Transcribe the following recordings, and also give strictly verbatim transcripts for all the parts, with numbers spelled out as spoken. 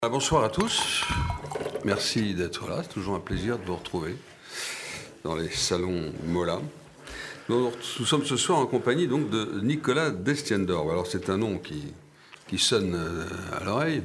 Bonsoir à tous, merci d'être là, c'est toujours un plaisir de vous retrouver dans les salons Mola. Nous, nous sommes ce soir en compagnie donc de Nicolas Destiendorf. Alors c'est un nom qui, qui sonne à l'oreille.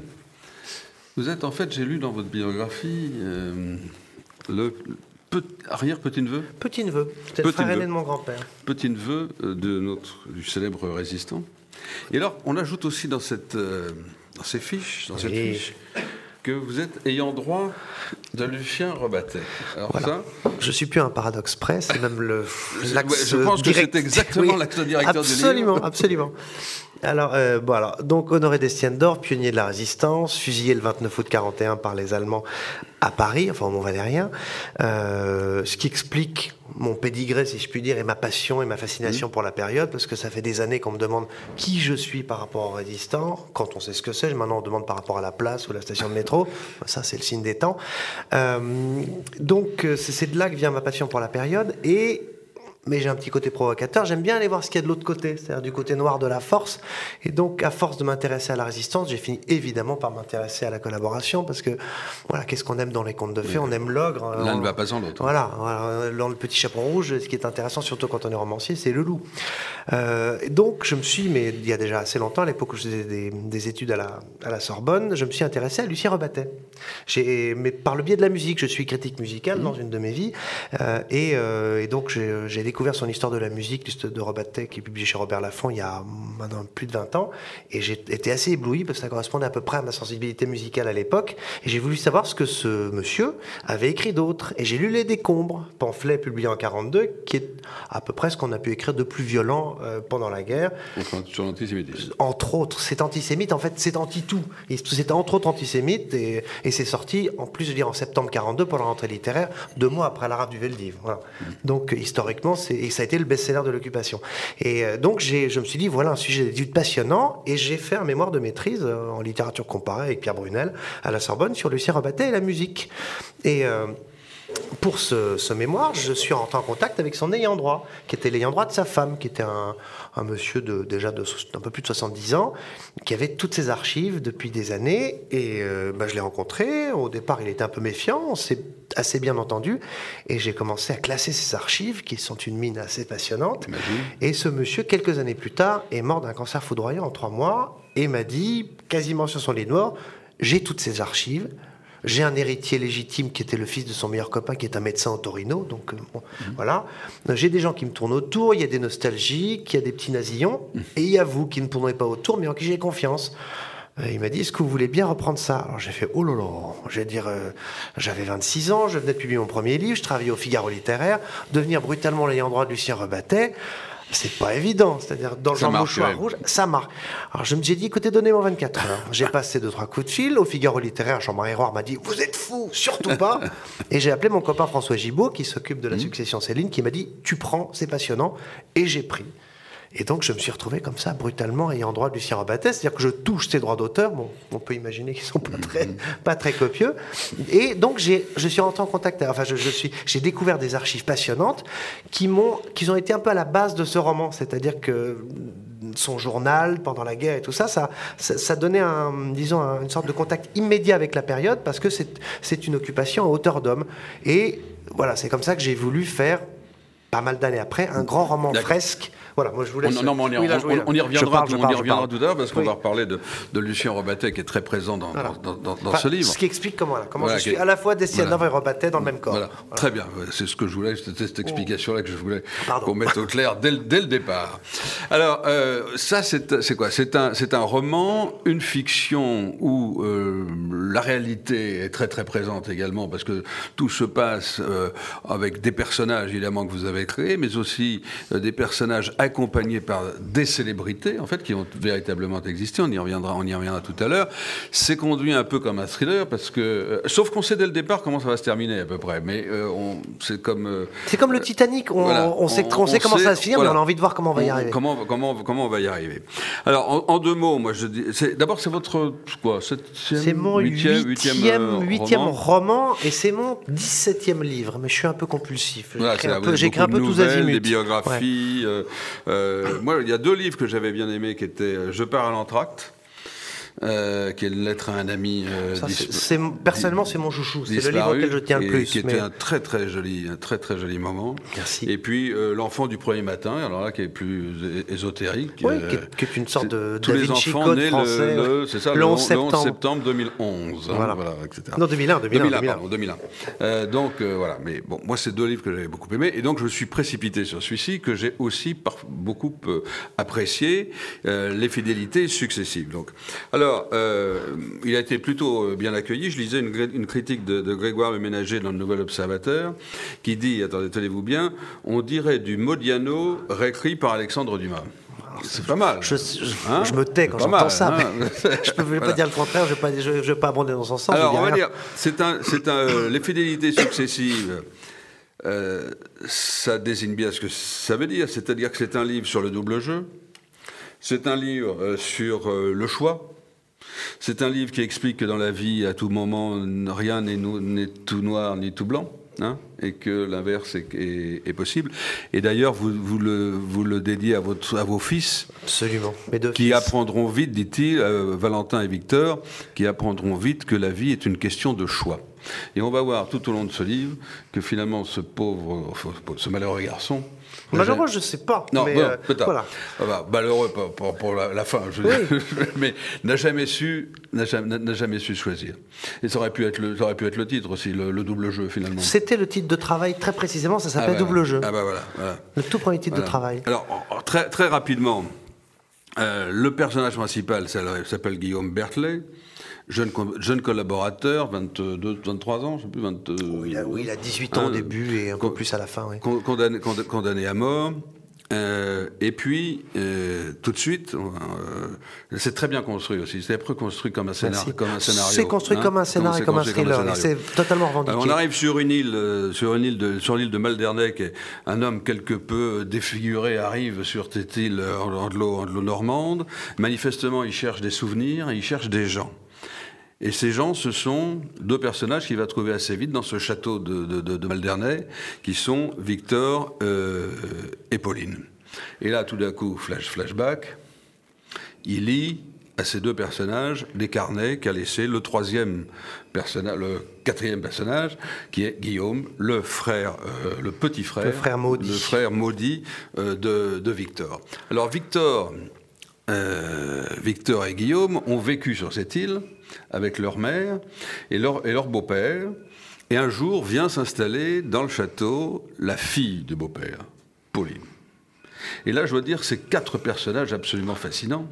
Vous êtes en fait, j'ai lu dans votre biographie, euh, le pe- arrière-petit-neveu Petit-neveu, c'était le frère aîné de mon grand-père. Petit-neveu de notre, du célèbre résistant. Et alors, on ajoute aussi dans, cette, euh, dans ces fiches, dans cette Oui. fiche, que vous êtes ayant droit de Lucien Rebattet. Alors Voilà. ça, je suis plus un paradoxe près, c'est même le l'axe je pense direct. que c'est exactement Oui, l'axe directeur du livre. Absolument, absolument. Alors, euh, bon, alors, donc Honoré Destiendorf, pionnier de la résistance, fusillé le vingt-neuf août quarante et un par les Allemands à Paris, enfin au Mont-Valérien, euh, ce qui explique mon pédigré, si je puis dire, et ma passion et ma fascination mmh. pour la période, parce que ça fait des années qu'on me demande qui je suis par rapport aux résistants. Quand on sait ce que c'est, maintenant on demande par rapport à la place ou la station de métro. Ça, c'est le signe des temps. Euh, donc, c'est, c'est de là que vient ma passion pour la période, et mais j'ai un petit côté provocateur, j'aime bien aller voir ce qu'il y a de l'autre côté, c'est-à-dire du côté noir de la force. Et donc, à force de m'intéresser à la résistance, j'ai fini évidemment par m'intéresser à la collaboration, parce que, voilà, qu'est-ce qu'on aime dans les contes de fées? On aime l'ogre. L'un on... ne va pas sans l'autre. Voilà, voilà, dans le Petit Chaperon Rouge, ce qui est intéressant, surtout quand on est romancier, c'est le loup. Euh, et donc, je me suis, mais il y a déjà assez longtemps, à l'époque où je faisais des, des études à la, à la Sorbonne, je me suis intéressé à Lucien Rebattet. J'ai, mais par le biais de la musique, je suis critique musicale mmh. dans une de mes vies, euh, et, euh, et donc j'ai, j'ai découvert son histoire de la musique, l'histoire de Rebattet, qui est publiée chez Robert Laffont il y a maintenant plus de vingt ans, et j'ai été assez ébloui parce que ça correspondait à peu près à ma sensibilité musicale à l'époque, et j'ai voulu savoir ce que ce monsieur avait écrit d'autre, et j'ai lu Les Décombres, pamphlet publié en quarante-deux, qui est à peu près ce qu'on a pu écrire de plus violent euh, pendant la guerre. Sur l'antisémitisme. Entre autres, c'est antisémite, en fait c'est anti-tout, et c'est entre autres antisémite, et, et c'est sorti, en plus je veux dire en septembre quarante-deux pour la rentrée littéraire, deux mois après l'Arabe du Veldiv. Voilà. Mmh. Donc historiquement, c'est, et ça a été le best-seller de l'occupation. Et euh, donc, j'ai, je me suis dit, voilà un sujet d'étude passionnant, et j'ai fait un mémoire de maîtrise euh, en littérature comparée avec Pierre Brunel à la Sorbonne sur Lucien Rebattet et la musique. Et euh, pour ce, ce mémoire, je suis rentré en contact avec son ayant droit, qui était l'ayant droit de sa femme, qui était un, un monsieur de, déjà de, d'un peu plus de soixante-dix ans, qui avait toutes ses archives depuis des années, et euh, bah, je l'ai rencontré. Au départ, il était un peu méfiant, on s'est assez bien entendu, et j'ai commencé à classer ses archives, qui sont une mine assez passionnante. Imagine. Et ce monsieur, quelques années plus tard, est mort d'un cancer foudroyant en trois mois, et m'a dit, quasiment sur son lit de mort, j'ai toutes ces archives. J'ai un héritier légitime qui était le fils de son meilleur copain, qui est un médecin au Torino. Donc, euh, bon, mmh. voilà. J'ai des gens qui me tournent autour, il y a des nostalgiques, il y a des petits nasillons, mmh. et il y a vous qui ne tournez pas autour, mais en qui j'ai confiance. Euh, il m'a dit, est-ce que vous voulez bien reprendre ça? Alors j'ai fait, oh là là, je vais dire, euh, j'avais vingt-six ans, je venais de publier mon premier livre, je travaillais au Figaro littéraire, devenir brutalement l'ayant droit de Lucien Rebattet, c'est pas évident, c'est-à-dire dans le genre mouchoir ouais. rouge, ça marque. Alors je me j'ai dit, écoutez, donnez-moi vingt-quatre heures. J'ai passé deux trois coups de fil au Figaro littéraire. Jean-Marie Roire m'a dit, vous êtes fou, surtout pas. Et j'ai appelé mon copain François Gibault qui s'occupe de la mmh. succession Céline, qui m'a dit, tu prends, c'est passionnant. Et j'ai pris. Et donc, je me suis retrouvé comme ça, brutalement, ayant droit de Lucien Rebattet. C'est-à-dire que je touche ses droits d'auteur. Bon, on peut imaginer qu'ils ne sont pas très, pas très copieux. Et donc, j'ai, je suis rentré en contact... Enfin, je, je suis, j'ai découvert des archives passionnantes qui, m'ont, qui ont été un peu à la base de ce roman. C'est-à-dire que son journal, pendant la guerre et tout ça, ça, ça, ça donnait un, disons, un, une sorte de contact immédiat avec la période, parce que c'est, c'est une occupation à hauteur d'homme. Et voilà, c'est comme ça que j'ai voulu faire, pas mal d'années après, un grand roman D'accord. fresque. Voilà, moi je vous laisse. On, non, mais on, y, oui, là, on, on, on y reviendra, parle, on parle, y reviendra tout à l'heure parce qu'on oui. va reparler de, de Lucien Rebattet qui est très présent dans, voilà. dans, dans, dans enfin, ce livre. Ce qui explique comment, là, comment voilà, je suis à la fois Destiendorf voilà. et Rebattet dans le même corps. Voilà. Voilà. Très bien, c'est ce que je voulais, c'était cette explication-là que je voulais Pardon. qu'on mette au clair dès, dès le départ. Alors, euh, ça, c'est, c'est quoi c'est un, c'est un roman, une fiction où euh, la réalité est très très présente également parce que tout se passe euh, avec des personnages évidemment que vous avez créés, mais aussi euh, des personnages accompagnés par des célébrités, en fait, qui ont véritablement existé. On y reviendra, on y reviendra tout à l'heure. C'est conduit un peu comme un thriller, parce que, euh, sauf qu'on sait dès le départ comment ça va se terminer à peu près. Mais euh, on, c'est comme. Euh, c'est comme le Titanic. On, voilà, on sait, on, on sait on comment sait, ça va se finir, voilà. mais on a envie de voir comment on va y arriver. Comment, comment, comment on va y arriver. Alors, en, en deux mots, moi, je dis. C'est, d'abord, c'est votre quoi, septième, c'est mon huitième, huitième, huitième roman. roman, et c'est mon dix-septième livre. Mais je suis un peu compulsif. Voilà, j'écris un peu, j'écris un peu tous azimuts. Des biographies. Ouais. Euh, euh, moi, il y a deux livres que j'avais bien aimés qui étaient Je pars à l'entracte euh, qui est une lettre à un ami. Euh, Ça, dis- c'est, c'est, personnellement, c'est mon chouchou. C'est le livre disparu, auquel je tiens le et plus. Qui mais- était un très très joli, un très très joli moment. Merci. Et puis euh, l'enfant du premier matin, alors là qui est plus é- ésotérique. Oui, euh, qui, est, qui est une sorte de tous Da les Vinci enfants Code nés français. le, le- c'est ça, le le onze on- le onze septembre. septembre deux mille onze, hein, Voilà. voilà, et cetera. Non, deux mille un, deux mille un, deux mille un, deux mille un. pardon, deux mille un. Euh, donc euh, voilà, mais bon, moi c'est deux livres que j'avais beaucoup aimés, et donc je me suis précipité sur celui-ci que j'ai aussi par, beaucoup euh, apprécié, euh, les fidélités successives. Donc, alors, euh, il a été plutôt bien accueilli. Je lisais une, une critique de, de Grégoire Le Ménager dans le Nouvel Observateur, qui dit, attendez, tenez-vous bien, on dirait du Modiano réécrit par Alexandre Dumas. C'est pas mal. Je, je, Hein je me tais quand C'est pas j'entends mal, ça. hein. Mais je ne vais Voilà. pas dire le contraire, je ne vais, je, je vais pas abonder dans son sens. Alors, je on va dis rien. dire, c'est un, c'est un, euh, les fidélités successives, euh, ça désigne bien ce que ça veut dire, c'est-à-dire que c'est un livre sur le double jeu, c'est un livre euh, sur euh, le choix, c'est un livre qui explique que dans la vie, à tout moment, rien n'est, nou- n'est tout noir ni tout blanc. Hein, et que l'inverse est, est, est possible. Et d'ailleurs, vous, vous, le, vous le dédiez à, votre, à vos fils, Absolument. Mes deux qui fils. apprendront vite, dit-il, euh, Valentin et Victor, qui apprendront vite que la vie est une question de choix. Et on va voir tout au long de ce livre que finalement ce pauvre, enfin, ce malheureux garçon... Malheureux, je ne sais pas. Non, mais bon, euh, peut-être. voilà. Ah bah, malheureux pour, pour, pour la, la fin, je veux Oui. dire, mais n'a jamais su, n'a jamais, n'a jamais su choisir. Et ça aurait pu être le, ça aurait pu être le titre aussi, le, le double jeu finalement. C'était le titre de travail, très précisément, ça Ah s'appelle bah, Double Jeu. Ah bah voilà, voilà. Le tout premier titre Voilà. de travail. Alors, en- en- très, très rapidement, euh, le personnage principal ça, s'appelle Guillaume Berthelet, jeune, co- jeune collaborateur, vingt-deux, vingt-trois ans, je ne sais plus, vingt, Oui, il a, oui, il a dix-huit ans hein, au début et un peu con- plus à la fin. Oui. con- condamné, cond- condamné à mort. Euh, et puis, euh, tout de suite, euh, c'est très bien construit aussi. C'est après construit comme un, scénar, Merci. comme un scénario. C'est construit hein, comme un scénario, c'est comme un construit thriller. Et scénario. c'est totalement revendiqué. Euh, on arrive sur une île, euh, sur une île de, sur l'île de Maldernec, et un homme quelque peu défiguré arrive sur cette île euh, anglo- anglo-normande. Manifestement, il cherche des souvenirs, et il cherche des gens. Et ces gens, ce sont deux personnages qu'il va trouver assez vite dans ce château de, de, de, de Maldernec, qui sont Victor euh, et Pauline. Et là, tout d'un coup, flash, flashback, il lit à ces deux personnages des carnets qu'a laissé le troisième personnage, le quatrième personnage, qui est Guillaume, le frère, euh, le petit frère, Le frère maudit. le frère maudit euh, de, de Victor. Alors Victor, euh, Victor et Guillaume ont vécu sur cette île avec leur mère et leur, et leur beau-père. Et un jour vient s'installer dans le château la fille du beau-père, Pauline. Et là, je dois dire, c'est quatre personnages absolument fascinants.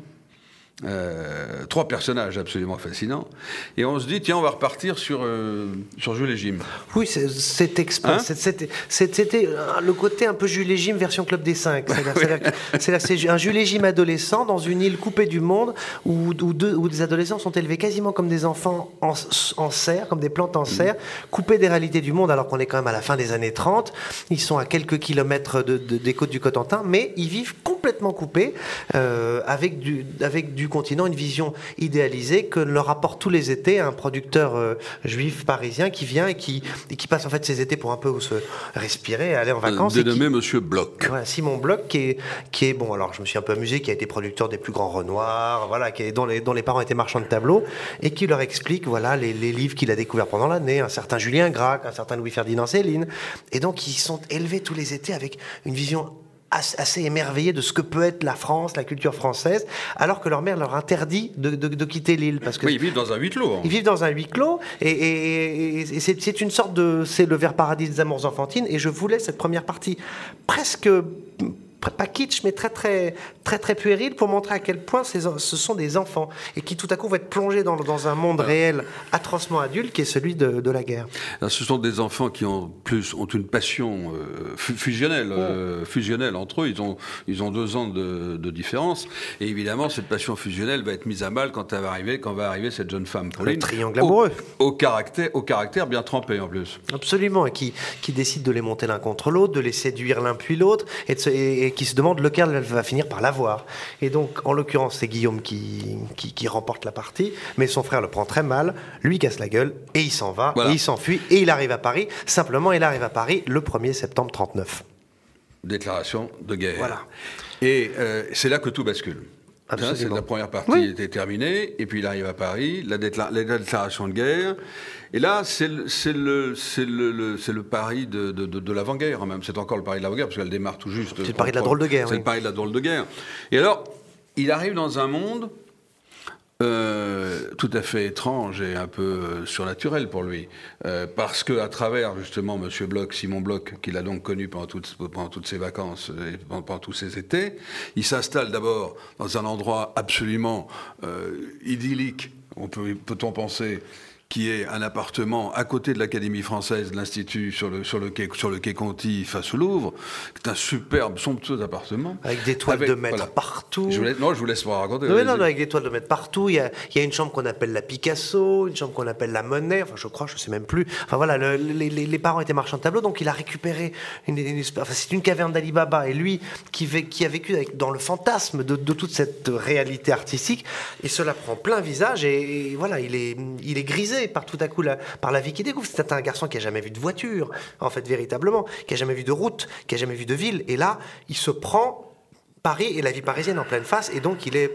Euh, trois personnages absolument fascinants. Et on se dit, tiens, on va repartir sur, euh, sur Jules et Jim. Oui, c'est, c'est exprès. Hein C'est- c'était, c'est- c'était euh, le côté un peu Jules et Jim version Club des Cinq. C'est-à-dire, c'est-à-dire que- c'est-à-dire que c'est un Jules et Jim adolescent dans une île coupée du monde où, où, deux- où des adolescents sont élevés quasiment comme des enfants en, en serre, comme des plantes en serre, coupés des réalités du monde alors qu'on est quand même à la fin des années trente. Ils sont à quelques kilomètres de, de- des côtes du Cotentin, mais ils vivent complètement coupés euh, avec, du, avec du continent une vision idéalisée que leur apporte tous les étés un producteur euh, juif parisien qui vient et qui, et qui passe en fait ses étés pour un peu se respirer, aller en vacances. et qui- Dénommé Monsieur Bloch. voilà, Simon Bloch, qui est, qui est, bon, alors je me suis un peu amusé, qui a été producteur des plus grands Renoir, voilà, qui est, dont, les, dont les parents étaient marchands de tableaux, et qui leur explique voilà, les, les livres qu'il a découverts pendant l'année, un certain Julien Gracq, un certain Louis-Ferdinand Céline, et donc ils sont élevés tous les étés avec une vision assez, assez émerveillée de ce que peut être la France, la culture française, alors que leur mère leur interdit de, de, de quitter l'île. Parce que Oui, ils vivent dans un huis clos. hein. ils vivent dans un huis clos et, et- et- et c'est, c'est une sorte de... C'est le vers paradis des amours enfantines et je voulais cette première partie presque... pas kitsch, mais très très très très puéril pour montrer à quel point ces, ce sont des enfants et qui tout à coup vont être plongés dans, dans un monde réel atrocement adulte qui est celui de, de la guerre. Alors, ce sont des enfants qui ont plus ont une passion euh, fu- fusionnelle, euh, fusionnelle entre eux. Ils ont ils ont deux ans de, de différence et évidemment cette passion fusionnelle va être mise à mal quand elle va arriver quand va arriver cette jeune femme Pauline. Le triangle amoureux. Au, au caractère au caractère bien trempé en plus. Absolument, et qui, qui décide de les monter l'un contre l'autre, de les séduire l'un puis l'autre, et, de se- et- et qui se demande lequel elle va finir par l'avoir. Et donc, en l'occurrence, c'est Guillaume qui, qui, qui remporte la partie, mais son frère le prend très mal, lui casse la gueule, et il s'en va, Voilà. et il s'enfuit, et il arrive à Paris. Simplement, il arrive à Paris le premier septembre trente-neuf. Déclaration de guerre. Voilà. Et euh, c'est là que tout bascule. Ça, c'est la première partie oui. était terminée, et puis il arrive à Paris, la, décla- la déclaration de guerre, et là, c'est le, c'est le, c'est le, le, c'est le Paris de, de, de, de l'avant-guerre, même. C'est encore le Paris de l'avant-guerre, parce qu'elle démarre tout juste. C'est le Paris de la drôle de guerre. C'est oui. le Paris de la drôle de guerre. Et alors, il arrive dans un monde euh, tout à fait étrange et un peu euh, surnaturel pour lui, euh, parce que à travers justement Monsieur Bloch, Simon Bloch, qu'il a donc connu pendant toutes, pendant toutes ses vacances et pendant, pendant tous ses étés, il s'installe d'abord dans un endroit absolument euh, idyllique, on peut, peut-on penser, qui est un appartement à côté de l'Académie française, de l'Institut, sur le, sur le, quai, sur le quai Conti, face au Louvre. C'est un superbe, somptueux appartement. Avec des toiles avec, de maître voilà. partout. Je vous laisse, non, je vous laisse pas raconter. Non, non, non, avec des toiles de maître partout. Il y, a, il y a une chambre qu'on appelle la Picasso, une chambre qu'on appelle la Monet, enfin je crois, je ne sais même plus. Enfin voilà, le, les, les parents étaient marchands de tableaux, donc il a récupéré une, une, une enfin, c'est une caverne d'Ali Baba. Et lui, qui, qui a vécu avec, dans le fantasme de, de toute cette réalité artistique, il se la prend plein visage et, et voilà, il est, il est grisé par tout à coup la, par la vie qu'il découvre. C'est un garçon qui n'a jamais vu de voiture, en fait, véritablement, qui n'a jamais vu de route, qui n'a jamais vu de ville. Et là, il se prend Paris et la vie parisienne en pleine face, et donc il est,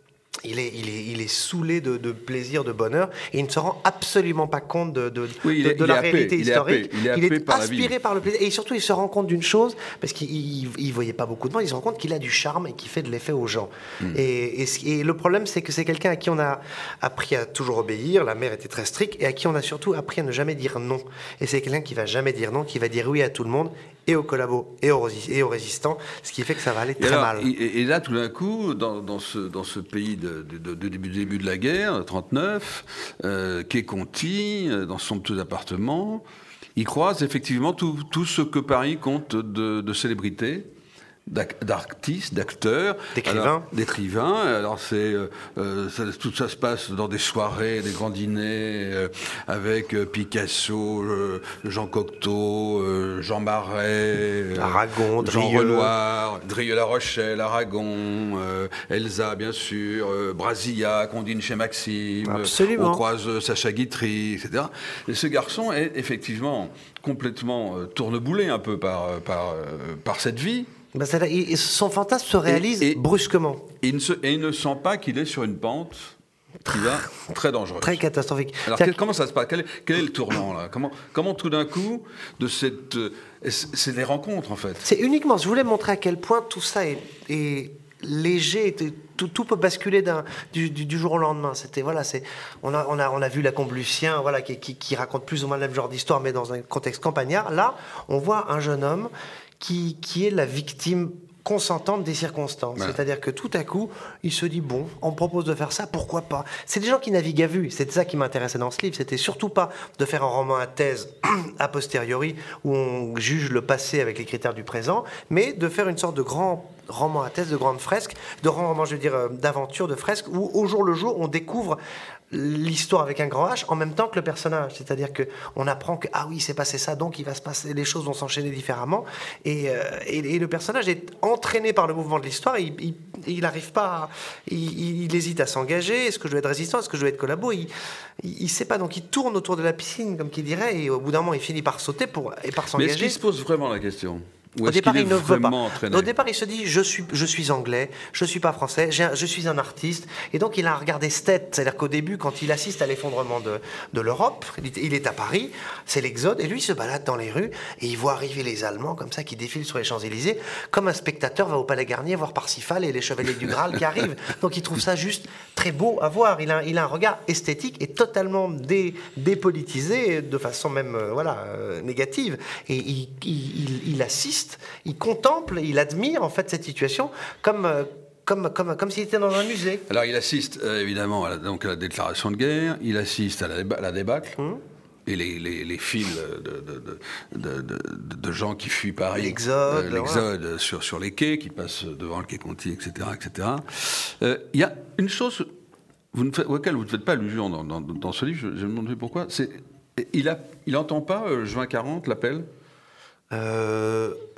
il est, il est, il est saoulé de, de plaisir, de bonheur, et il ne se rend absolument pas compte de, de, oui, de, est, de la happé, réalité il historique. Est il est, il est par aspiré par le plaisir, et surtout il se rend compte d'une chose, parce qu'il ne voyait pas beaucoup de monde, il se rend compte qu'il a du charme et qu'il fait de l'effet aux gens. Mm. Et, et, et le problème, c'est que c'est quelqu'un à qui on a appris à toujours obéir, la mère était très stricte, et à qui on a surtout appris à ne jamais dire non. Et c'est quelqu'un qui va jamais dire non, qui va dire oui à tout le monde, et aux collabos, et aux, et aux résistants, ce qui fait que ça va aller très alors, mal. Et, et là, tout d'un coup, dans, dans, ce, dans ce pays de, de, de, de début, début de la guerre, trente-neuf, euh, quai Conti, dans son petit appartement, il croise effectivement tout, tout ce que Paris compte de, de célébrités, d'artistes, d'acteurs, d'écrivains. D'écrivains. Alors c'est euh, ça, tout ça se passe dans des soirées, des grands dîners euh, avec euh, Picasso, euh, Jean Cocteau, euh, Jean Marais, euh, Aragon, Jean Drieux. Renoir, Drieux-La Rochelle, Aragon, euh, Elsa bien sûr, euh, Brasillac, on dîne chez Maxime, Absolument. on croise euh, Sacha Guitry, et cetera. Et ce garçon est effectivement complètement euh, tourneboulé un peu par par euh, par cette vie. Ben ça, et son fantasme se réalise et, et, brusquement. Et il, ne se, et il ne sent pas qu'il est sur une pente qui va très dangereuse. Très catastrophique. Alors quel, comment ça se passe quel est, quel est le tournant là comment, comment tout d'un coup, de cette, c'est des rencontres en fait. C'est uniquement, je voulais montrer à quel point tout ça est, est léger, tout, tout peut basculer d'un, du, du, du jour au lendemain. C'était, voilà, c'est, on, a, on, a, on a vu La Combe Lucien, voilà, qui, qui, qui raconte plus ou moins le même genre d'histoire, mais dans un contexte campagnard. Là, on voit un jeune homme Qui, qui est la victime consentante des circonstances. Ouais. C'est-à-dire que tout à coup, il se dit, bon, on me propose de faire ça, pourquoi pas ? C'est des gens qui naviguent à vue. C'est ça qui m'intéressait dans ce livre. C'était surtout pas de faire un roman à thèse a posteriori, où on juge le passé avec les critères du présent, mais de faire une sorte de grand roman à thèse, de grande fresque, de roman, je veux dire, d'aventure, de fresque, où au jour le jour, on découvre l'histoire avec un grand H en même temps que le personnage, c'est-à-dire que on apprend que ah oui c'est passé ça, donc il va se passer, les choses vont s'enchaîner différemment, et, euh, et, et le personnage est entraîné par le mouvement de l'histoire, il, il, il arrive pas à, il, il hésite à s'engager, est-ce que je dois être résistant, est-ce que je dois être collabo, il, il, il sait pas, donc il tourne autour de la piscine comme qu'il dirait, et au bout d'un moment il finit par sauter pour, et par s'engager. Mais est-ce qu'il se pose vraiment la question ? Au départ, il ne veut pas. Au départ, il se dit je suis, je suis anglais, je suis pas français, j'ai, je suis un artiste, et donc il a regardé cette tête. C'est-à-dire qu'au début, quand il assiste à l'effondrement de, de l'Europe, il est à Paris, c'est l'exode, et lui il se balade dans les rues et il voit arriver les Allemands comme ça qui défilent sur les Champs-Élysées, comme un spectateur va au Palais Garnier voir Parsifal et les Chevaliers du Graal qui arrivent. Donc il trouve ça juste très beau à voir. Il a, il a un regard esthétique et totalement dé, dépolitisé, de façon même euh, voilà euh, négative, et il, il, il, il assiste. Il contemple, il admire en fait cette situation comme, comme, comme, comme s'il était dans un musée. Alors il assiste euh, évidemment à la, donc à la déclaration de guerre, il assiste à la, déba- à la débâcle. Mmh. Et les, les, les files de, de, de, de, de, de gens qui fuient Paris, l'exode, euh, l'exode ouais. sur, sur les quais, qui passent devant le quai Conti, et cetera, et cetera. Euh, il y a une chose vous ne faites, auquel vous ne faites pas allusion dans, dans, dans ce livre, je, je me demandais pourquoi. C'est, il a, il entend pas euh, juin quarante l'appel. Euh,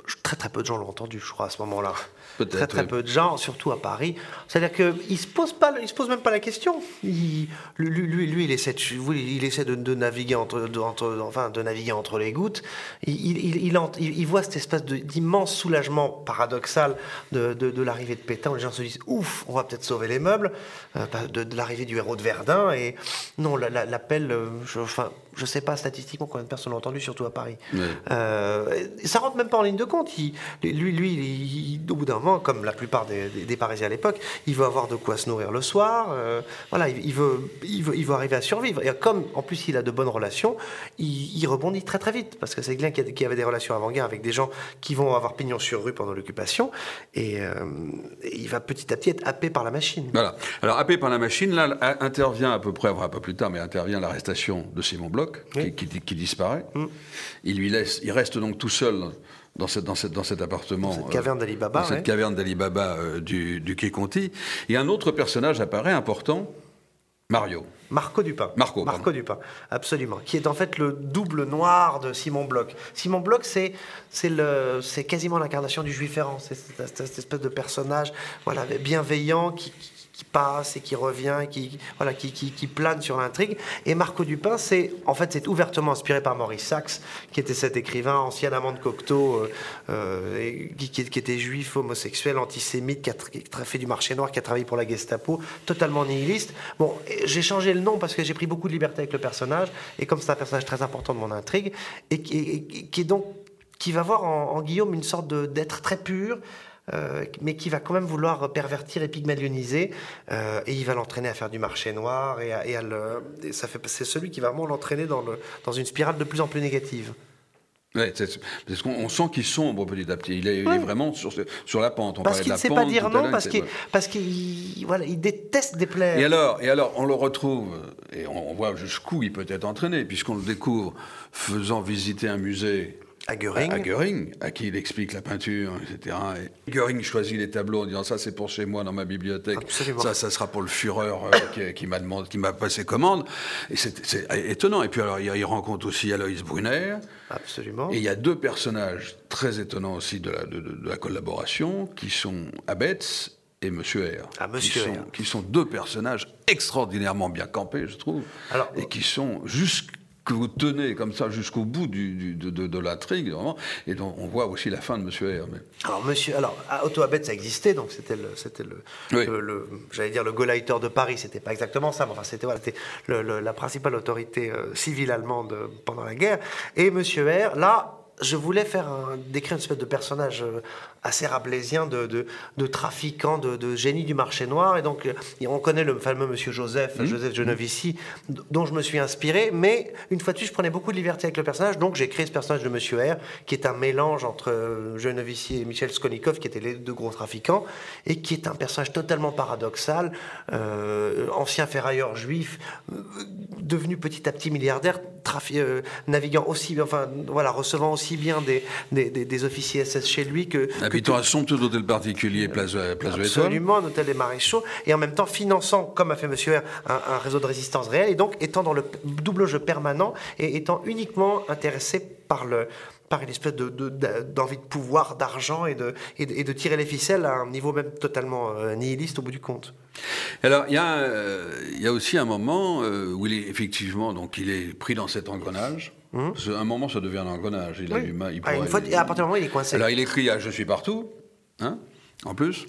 Très très peu de gens l'ont entendu, je crois, à ce moment-là. Peut-être, très très oui. peu de gens, surtout à Paris. C'est-à-dire qu'il se pose pas, il se pose même pas la question. Il, lui, lui, lui, il essaie de, il essaie de, de naviguer entre, de, entre, enfin, de naviguer entre les gouttes. Il, il, il, il, il voit cette espèce de, d'immense soulagement paradoxal de, de, de l'arrivée de Pétain, où les gens se disent ouf, on va peut-être sauver les meubles, euh, de, de l'arrivée du héros de Verdun. Et non, la, la, l'appel, euh, je, enfin, je sais pas statistiquement combien de personnes l'ont entendu, surtout à Paris. Oui. Euh, ça rentre même pas en ligne de compte. Il, lui, lui, il, il, au bout d'un moment, comme la plupart des, des, des Parisiens à l'époque, il veut avoir de quoi se nourrir le soir. Euh, voilà, il, il, veut, il, veut, il veut arriver à survivre. Et comme, en plus, il a de bonnes relations, il, il rebondit très très vite. Parce que c'est quelqu'un qui, qui avait des relations avant-guerre avec des gens qui vont avoir pignon sur rue pendant l'occupation. Et, euh, et il va petit à petit être happé par la machine. Voilà. Alors, happé par la machine, là, intervient à peu près, enfin, un peu plus tard, mais intervient l'arrestation de Simon Bloch, oui. qui, qui, qui disparaît. Mm. Il lui laisse, il reste donc tout seul dans, cette, dans, cette, dans cet appartement, dans cette caverne d'Ali Baba, euh, dans cette ouais. caverne d'Ali Baba euh, du, du quai Conti. Et un autre personnage apparaît important, Mario. Marco Dupin. Marco, Marco Dupin, absolument. Qui est en fait le double noir de Simon Bloch. Simon Bloch, c'est, c'est, le, c'est quasiment l'incarnation du juif errant. C'est cette, cette espèce de personnage, voilà, bienveillant qui, qui qui passe et qui revient, qui, voilà, qui, qui, qui plane sur l'intrigue. Et Marco Dupin, c'est, en fait, c'est ouvertement inspiré par Maurice Sachs, qui était cet écrivain, ancien amant de Cocteau, euh, euh, et qui, qui était juif, homosexuel, antisémite, qui a, qui a fait du marché noir, qui a travaillé pour la Gestapo, totalement nihiliste. Bon, j'ai changé le nom parce que j'ai pris beaucoup de liberté avec le personnage, et comme c'est un personnage très important de mon intrigue, et qui, et, et, qui est donc, qui va voir en, en Guillaume une sorte de, d'être très pur, Euh, mais qui va quand même vouloir pervertir et pygmalioniser, euh, et il va l'entraîner à faire du marché noir, et, à, et, à le, et ça fait, c'est celui qui va vraiment l'entraîner dans, le, dans une spirale de plus en plus négative. Oui, c'est, parce qu'on on sent qu'il sombre petit à petit. Il est, ouais. il est vraiment sur, sur la pente. On parce qu'il ne sait pas dire non, parce qu'il, parce qu'il voilà, il déteste déplaire. Et alors, et alors, on le retrouve, et on, on voit jusqu'où il peut être entraîné, puisqu'on le découvre faisant visiter un musée à Göring. À, à Göring, à qui il explique la peinture, et cetera. Et Göring choisit les tableaux en disant ça c'est pour chez moi dans ma bibliothèque, Absolument. ça ça sera pour le Führer euh, qui, qui m'a demandé, qui m'a passé commande. Et c'est, c'est étonnant. Et puis alors il, il rencontre aussi Alois Brunner. Absolument. Et il y a deux personnages très étonnants aussi de la, de, de, de la collaboration qui sont Abetz et Monsieur R. Ah, Monsieur qui, R. sont, qui sont deux personnages extraordinairement bien campés, je trouve, alors, et qui sont jusqu'... que vous tenez comme ça jusqu'au bout du, du, de, de, de l'intrigue, vraiment, et donc on voit aussi la fin de Monsieur R. Mais... Alors, monsieur, alors, Otto Abetz, ça existait, donc c'était le, c'était le, oui. le, le j'allais dire le Gauleiter de Paris, c'était pas exactement ça, mais enfin c'était, voilà, c'était le, le, la principale autorité euh, civile allemande pendant la guerre, et Monsieur R, là, je voulais faire un, décrire une espèce de personnage assez rabelaisien de, de, de trafiquant, de, de génie du marché noir. Et donc, on connaît le fameux monsieur Joseph, mmh. Joseph Genevici, dont je me suis inspiré. Mais une fois de plus, je prenais beaucoup de liberté avec le personnage. Donc, j'ai créé ce personnage de monsieur R, qui est un mélange entre Genevici et Michel Skolnikov, qui étaient les deux gros trafiquants, et qui est un personnage totalement paradoxal, euh, ancien ferrailleur juif, euh, devenu petit à petit milliardaire, trafi- euh, naviguant aussi, enfin, voilà, recevant aussi bien des, des, des, des officiers S S chez lui que... Habitant à somptueux hôtel particulier, place, place de l'Étoile. Absolument, un hôtel des Maréchaux, et en même temps finançant, comme a fait Monsieur R, un, un réseau de résistance réel, et donc étant dans le double jeu permanent, et étant uniquement intéressé par le... par une espèce de, de, de, d'envie de pouvoir, d'argent, et de, et, de, et de tirer les ficelles à un niveau même totalement euh, nihiliste au bout du compte. Alors, il y, euh, y a aussi un moment euh, où il est effectivement, donc il est pris dans cet engrenage. Mmh. À un moment, ça devient un engrenage. Il oui. a du mal. Il ah, une fois, il, à partir du moment où il est coincé. Alors, il écrit à Je suis partout, hein, en plus.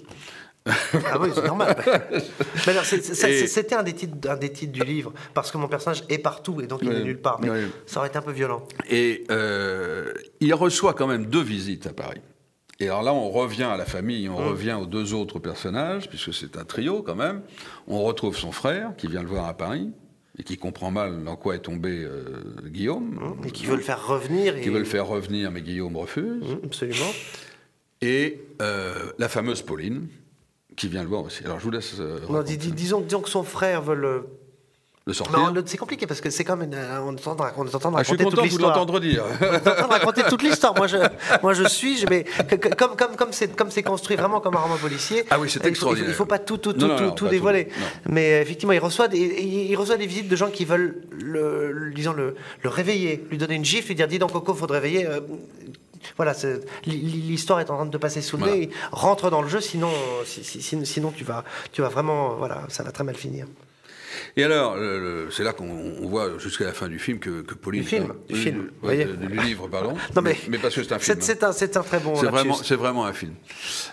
Ah oui, c'est normal. Mais alors, c'est, c'est, et... c'était un des, titres, un des titres du livre, parce que mon personnage est partout, et donc il oui, n'est nulle part. Mais oui. Ça aurait été un peu violent. Et euh, il reçoit quand même deux visites à Paris. Et alors là, on revient à la famille, on mmh. revient aux deux autres personnages, puisque c'est un trio quand même. On retrouve son frère, qui vient le voir à Paris, et qui comprend mal dans quoi est tombé euh, Guillaume. Mmh. Et qui veut le faire revenir. Qui et... veut le faire revenir, mais Guillaume refuse. Mmh, absolument. Et euh, la fameuse Pauline, qui vient le voir aussi. Alors je vous laisse... Euh, non, dis, dis, disons, disons que son frère veut le... Le sortir. Non, c'est compliqué parce que c'est comme une, on est en train de raconter ah, je suis content toute l'histoire. De vous l'entendre dire. On est en train de raconter toute l'histoire. Moi, je, moi, je suis, je, mais comme, comme, comme c'est, comme c'est construit vraiment comme un roman policier. Ah oui, c'est extraordinaire. Il ne faut pas tout, tout, tout, non, tout, non, tout non, dévoiler. Tout, mais effectivement, il reçoit, des, il reçoit des visites de gens qui veulent le, le disons le, le réveiller, lui donner une gifle, lui dire dis donc Coco, faut te réveiller. Euh, voilà, c'est, l'histoire est en train de te passer sous le nez. Voilà. Rentre dans le jeu, sinon, si, si, sinon tu vas, tu vas vraiment, voilà, ça va très mal finir. Et alors, le, le, c'est là qu'on on voit jusqu'à la fin du film que, que Pauline... Du film, hein, du, film. Du, ouais, du, du livre, pardon. Non mais, mais parce que c'est un film. C'est, c'est, un, c'est un très bon c'est vraiment, c'est vraiment un film.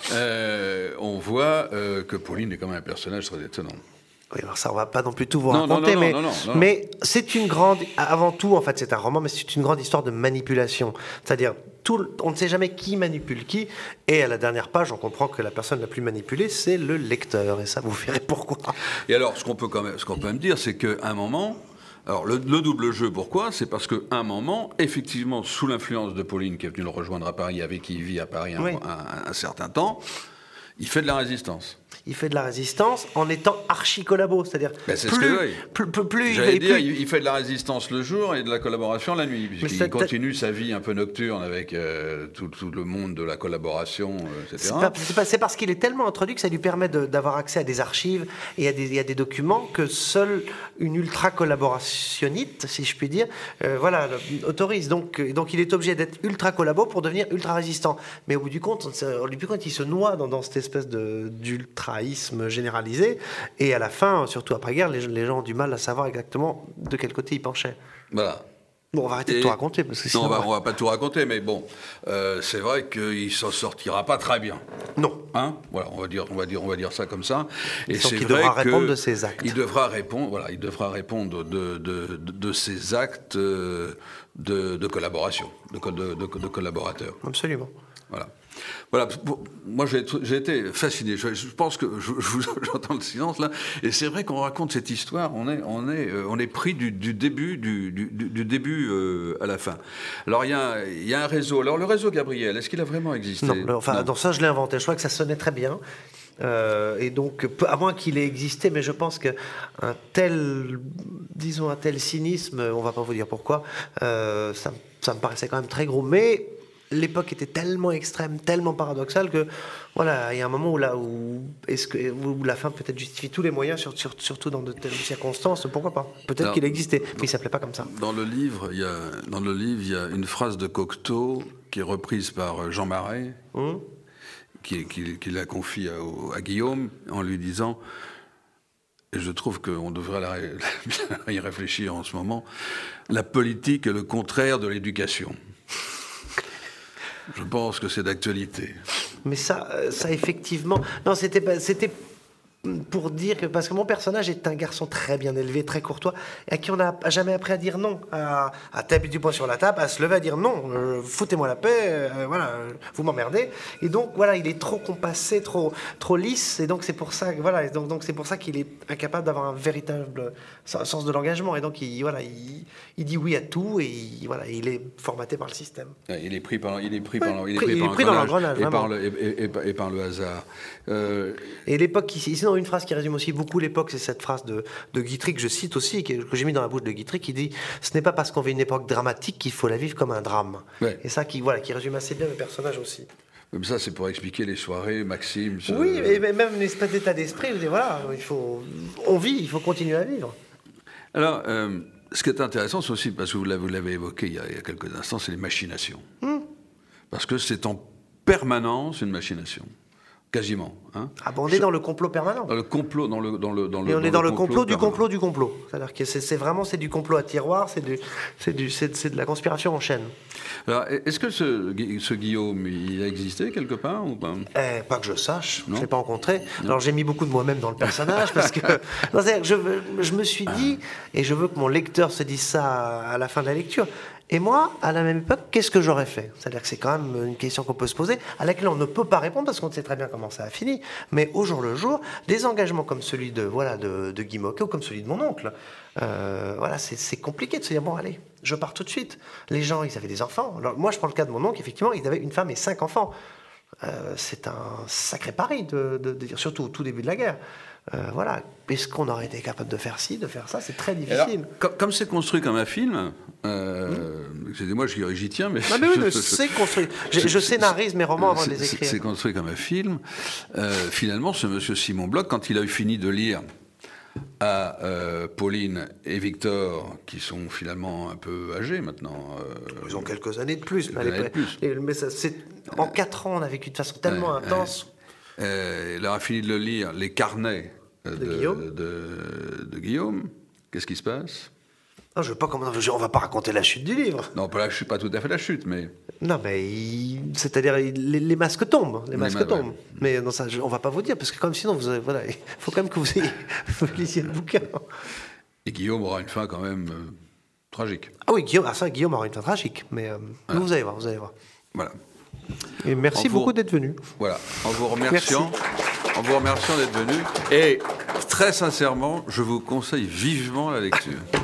Euh, on voit euh, que Pauline est quand même un personnage très étonnant. Oui, alors ça, on va pas non plus tout vous non, raconter, non, non, mais, non, non, non, non. mais c'est une grande... Avant tout, en fait, c'est un roman, mais c'est une grande histoire de manipulation. C'est-à-dire, tout, on ne sait jamais qui manipule qui, et à la dernière page, on comprend que la personne la plus manipulée, c'est le lecteur, et ça, vous verrez pourquoi. Et alors, ce qu'on peut quand même, ce qu'on peut même dire, c'est qu'à un moment... Alors, le, le double jeu, pourquoi ? C'est parce qu'à un moment, effectivement, sous l'influence de Pauline, qui est venue le rejoindre à Paris, avec qui il vit à Paris un, oui. un, un, un certain temps, il fait de la résistance. Il fait de la résistance en étant archi-collabo, c'est-à-dire ben c'est plus, ce que, oui. plus, plus, plus J'allais il, dire, plus... il fait de la résistance le jour et de la collaboration la nuit, puisqu'il continue sa vie un peu nocturne avec euh, tout, tout le monde de la collaboration, euh, et cetera. C'est, pas, c'est, pas, c'est parce qu'il est tellement introduit que ça lui permet de, d'avoir accès à des archives et à des, et à des documents que seule une ultra-collaborationnite, si je puis dire, euh, voilà, autorise. Donc, donc il est obligé d'être ultra-collabo pour devenir ultra-résistant. Mais au bout du compte, au bout du compte, il se noie dans, dans cette espèce de, d'ultraïsme général. Et à la fin, surtout après-guerre, les, les gens ont du mal à savoir exactement de quel côté ils penchaient. Voilà. Bon, on va arrêter et de tout raconter. Parce que non, on va, on va pas tout raconter, mais bon, euh, c'est vrai qu'il s'en sortira pas très bien. Non. Hein, voilà, on va dire, on va dire, on va dire ça comme ça. Et donc c'est il vrai devra répondre de ses actes. Il devra répondre, voilà, il devra répondre de, de, de, de ses actes de, de collaboration, de, de, de, de collaborateurs. Absolument. Voilà. Voilà, moi j'ai, j'ai été fasciné. Je, je pense que je, je, j'entends le silence là, et c'est vrai qu'on raconte cette histoire. On est, on est, on est pris du, du début, du, du, du début euh, à la fin. Alors il y a, il y a un réseau. Alors le réseau Gabriel, est-ce qu'il a vraiment existé ? Non, enfin, non. Dans ça je l'ai inventé. Je crois que ça sonnait très bien. Euh, et donc, à moins qu'il ait existé, mais je pense qu'un tel, disons un tel cynisme, on va pas vous dire pourquoi, euh, ça, ça me paraissait quand même très gros. Mais l'époque était tellement extrême, tellement paradoxale que voilà, il y a un moment où, là, où, est-ce que, où la fin peut-être justifie tous les moyens, sur, sur, surtout dans de telles circonstances, pourquoi pas ? Peut-être Alors, qu'il existait, mais il ne s'appelait pas comme ça. Dans le livre, il y a, dans le livre, il y a une phrase de Cocteau qui est reprise par Jean Marais, hum. qui, qui, qui la confie à, à Guillaume en lui disant, et je trouve qu'on devrait la, la, y réfléchir en ce moment, la politique est le contraire de l'éducation. Je pense que c'est d'actualité. Mais ça, ça effectivement... Non, c'était, pas, c'était pour dire que... Parce que mon personnage est un garçon très bien élevé, très courtois, et à qui on n'a jamais appris à dire non, à, à taper du poing sur la table, à se lever, à dire non, euh, foutez-moi la paix, euh, voilà, euh, vous m'emmerdez. Et donc, voilà, il est trop compassé, trop, trop lisse, et donc c'est pour ça, voilà, donc, donc c'est pour ça qu'il est incapable d'avoir un véritable sens de l'engagement. Et donc, il, voilà, il, il dit oui à tout, et il, voilà, il est formaté par le système. Il est pris par, il est pris par, ouais, il est pris il par, est pris dans l'engrenage, et, par le, et, et, et par le hasard. Euh... Et l'époque, ici, sinon une phrase qui résume aussi beaucoup l'époque, c'est cette phrase de, de Guitry que je cite aussi, que, que j'ai mis dans la bouche de Guitry, qui dit « Ce n'est pas parce qu'on vit une époque dramatique qu'il faut la vivre comme un drame ouais. ». Et ça, qui, voilà, qui résume assez bien le personnage aussi. Comme ça, c'est pour expliquer les soirées, Maxime. Ce... Oui, et même une espèce d'état d'esprit. Vous dites, voilà, il faut, on vit, il faut continuer à vivre. Alors, euh, ce qui est intéressant, c'est aussi, parce que vous l'avez, vous l'avez évoqué il y, a, il y a quelques instants, c'est les machinations. Hum. Parce que c'est en permanence une machination. Quasiment. Hein. Ah bon, on est dans le complot permanent. Dans le complot, dans le, dans le, dans le. Et on dans est dans le, le complot, complot du permanent. complot du complot. C'est-à-dire que c'est, c'est vraiment c'est du complot à tiroir, c'est du, c'est du, c'est, c'est de la conspiration en chaîne. Alors, est-ce que ce, ce Guillaume, il a existé quelque part ou pas ? Eh, pas que je sache. Non. Je l'ai pas rencontré. Non. Alors j'ai mis beaucoup de moi-même dans le personnage parce que non, c'est-à-dire que je, je me suis dit et je veux que mon lecteur se dise ça à la fin de la lecture. Et moi, à la même époque, qu'est-ce que j'aurais fait ? C'est-à-dire que c'est quand même une question qu'on peut se poser, à laquelle on ne peut pas répondre parce qu'on sait très bien comment ça a fini. Mais au jour le jour, des engagements comme celui de, voilà, de, de Guy Môquet ou comme celui de mon oncle, euh, voilà, c'est, c'est compliqué de se dire, bon, allez, je pars tout de suite. Les gens, ils avaient des enfants. Alors, moi, je prends le cas de mon oncle, effectivement, il avait une femme et cinq enfants. Euh, c'est un sacré pari, de, de, de dire, surtout au tout début de la guerre. Euh, voilà, est-ce qu'on aurait été capable de faire ci, de faire ça ? C'est très difficile. Alors, comme, comme c'est construit comme un film, euh, mmh. excusez-moi, j'y, j'y tiens, mais... Ah, mais oui, je, je, c'est construit. Je, je scénarise mes romans avant de les écrire. C'est construit comme un film. Euh, finalement, ce monsieur Simon Bloch, quand il a eu fini de lire à euh, Pauline et Victor, qui sont finalement un peu âgés maintenant. Euh, Ils ont quelques années de plus. Mais, années de plus. Et, mais ça, c'est, en quatre ans, on a vécu de façon tellement ouais, intense. Euh, il aura fini de le lire, les carnets de, de, Guillaume. de, de, de Guillaume. Qu'est-ce qui se passe? Non, je veux pas comment. On va pas raconter la chute du livre. Non, pas la chute, pas tout à fait la chute, mais. Non, mais il... c'est-à-dire il... les, les masques tombent, les masques les ma... tombent. Ouais. Mais non, ça, je... on va pas vous dire parce que comme sinon, vous avez... voilà, il faut quand même que vous, ayez... vous lisiez le bouquin. Et Guillaume aura une fin quand même euh, tragique. Ah oui, Guillaume, ah, ça, Guillaume aura une fin tragique, mais euh, voilà. vous allez voir, vous allez voir. Voilà. Et merci vous... beaucoup d'être venu. Voilà, en vous remerciant, en vous remerciant d'être venu. Et très sincèrement, je vous conseille vivement la lecture.